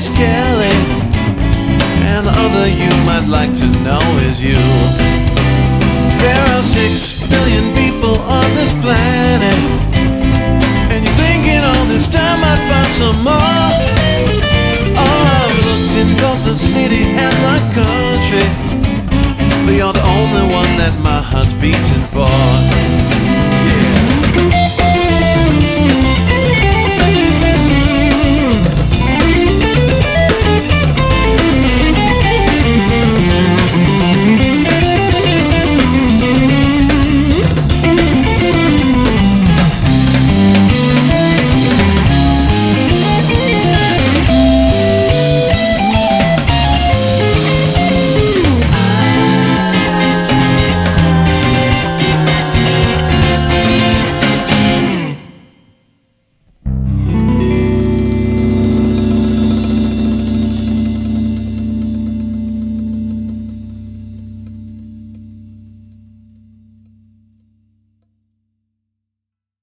is Kelly, and the other you might like to know is you. There are 6 billion people on this planet, and you're thinking all this time I'd find some more. Oh, I've looked in both the city and the country, but you're the only one that my heart's beating for.